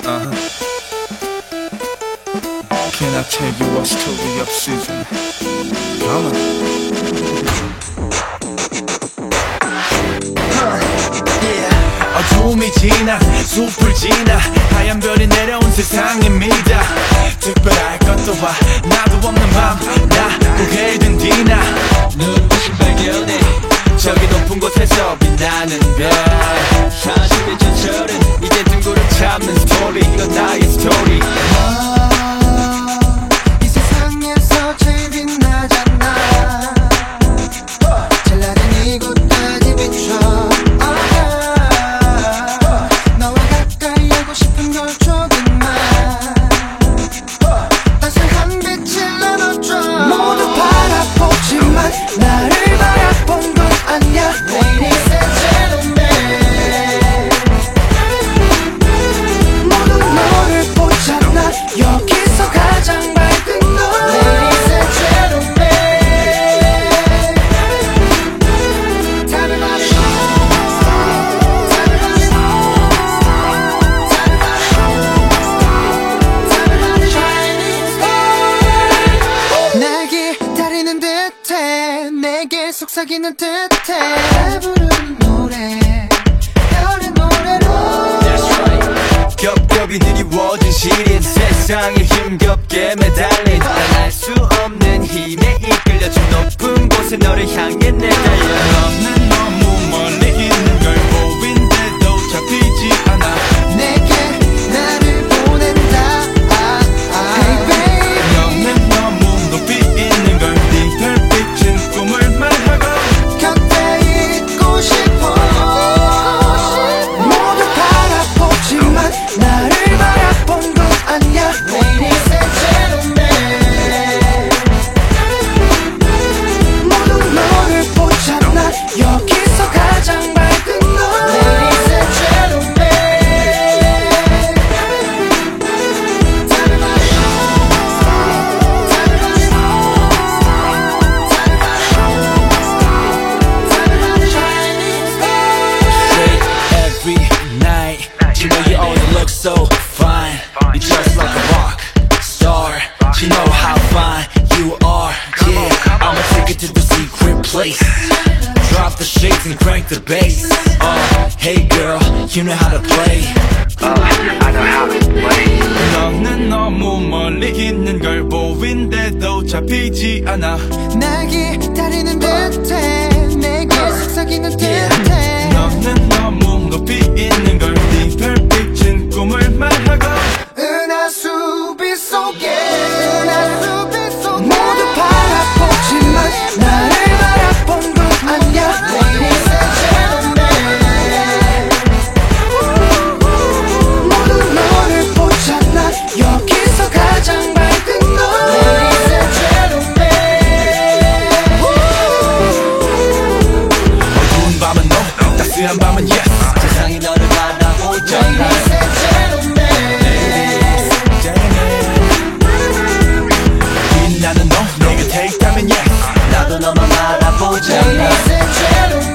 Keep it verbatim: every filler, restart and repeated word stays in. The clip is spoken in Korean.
Uh-huh. Can I tell you a story of Susan? Come on. 어둠이 지나 숲을 지나 하얀 별이 내려온 세상입니다. 특별할 것도 와 나도 없는 밤 나 고개를 든 뒤나 눈부신 발견해 저기 높은 곳에서 빛나는 별 사십일 전철은 이제 등골을 참는 스토리 이건 나의 스토리. 이 세상에서 제일 빛나잖아. 잘나진 이곳까지 비춰. 너와 가까이 하고 싶은 걸 조금만 따스한 빛을 나눠줘. 모두 바라보지만 나를 바라본 건 아니야. Ladies and gentlemen, 모두 너를 보잖아. 여기서 가장 밝은 너. Ladies and gentlemen, 다른 말이 다른 말이 다른 말이 shining star. 날 기다리는 듯해. 내게 속삭이는 듯해. 날 부르는 노래 별의 노래로. That's right. 겹겹이 드리워진 시린 세상에 힘겹게 매달린 난 알 수 없는 힘에 이끌려준 높은 곳에 너를 향해 내달려. 너는 너무 멀리 있는 걸 보인데도 잡히지 않아. 내게 나를 보낸다. Hey baby, 너는 너무 높이 있는 걸 네 별빛은 꿈을 말하고 곁에 있고 싶어. 모두 바라보지만 나를 바라본 건 아니야. Ladies and gentlemen, 모두 너를 보잖아. 여기서 가장 밝은 너. Ladies and gentlemen, 다른 말이 다른 말이 다른 말이 shining star. every night. You know you always look so fine. You're just like a rock star. You know how fine you are. Yeah, I'ma take it to the secret place. Drop the shades and crank the bass. Uh, hey girl, you know how to play. Uh, I know how to play. 너는 너무 멀리 있는 걸 보인데도 잡히지 않아. 날 기다리는 듯해. 내게 속삭이는 듯해. 너는 너무 높이 있는 걸 네 별빛은 꿈을 말하고 은하수비 속에 은하수비 속에 모두 바라보지만 나를 바라본 건 아니야. Ladies and gentlemen, 모두 너를 보잖아. 여기서 가장 밝은 너. Ladies and gentlemen, 어두운 밤은 no, 따스한 밤은 yes. 세상이 너를 바라보잖아. Ladies and gentlemen, 빛나는 너, 내 곁에 있다면 yes. 나도 너만 바라보잖아. Ladies and gentlemen.